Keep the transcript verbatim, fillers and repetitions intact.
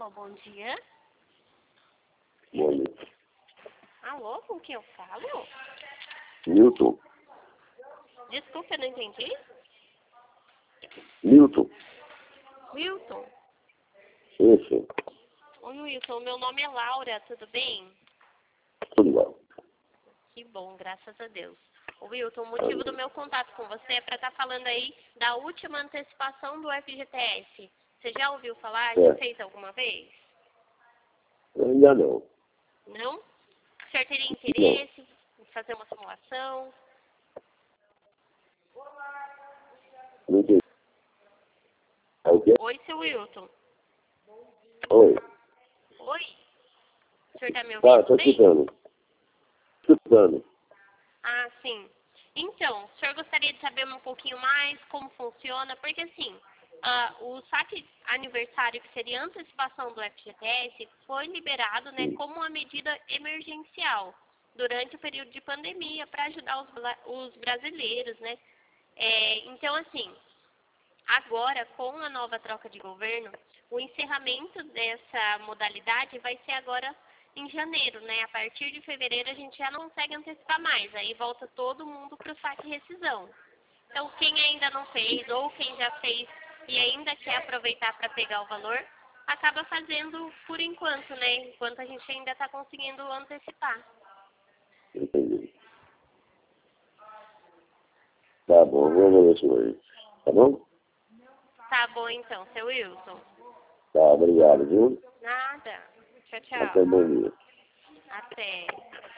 Alô, bom dia. Bom, Alô, com quem eu falo? Milton. Desculpa, eu não entendi. Milton. Wilton. Isso. Oi, Wilton, meu nome é Laura, tudo bem? Tudo bom. Que bom, graças a Deus. Ô, Wilton, o motivo do meu contato com você é para estar falando aí da última antecipação do F G T S. Você já ouviu falar? Já É. fez alguma vez? Ainda não. Não? O senhor teria interesse em fazer uma simulação? Não entendi. É o quê? Oi, seu Wilton. Oi. Oi? O senhor está me Tá, ouvindo tô bem? escutando. Escutando. Ah, sim. Então, o senhor gostaria de saber um pouquinho mais como funciona? Porque, assim, ah, o saque aniversário, que seria a antecipação do F G T S, foi liberado, né, como uma medida emergencial durante o período de pandemia para ajudar os, bla- os brasileiros, né? É, então, assim, agora, com a nova troca de governo, o encerramento dessa modalidade vai ser agora em janeiro, né? A partir de fevereiro a gente já não consegue antecipar mais, aí volta todo mundo para o saque e rescisão. Então, quem ainda não fez ou quem já fez e ainda quer aproveitar para pegar o valor, acaba fazendo por enquanto, né? Enquanto a gente ainda está conseguindo antecipar. Entendi. Tá bom, vamos ver isso hoje. Tá bom? Tá bom então, seu Wilson. Tá, obrigado, viu? Nada. Tchau, Até tchau. bom dia. Até.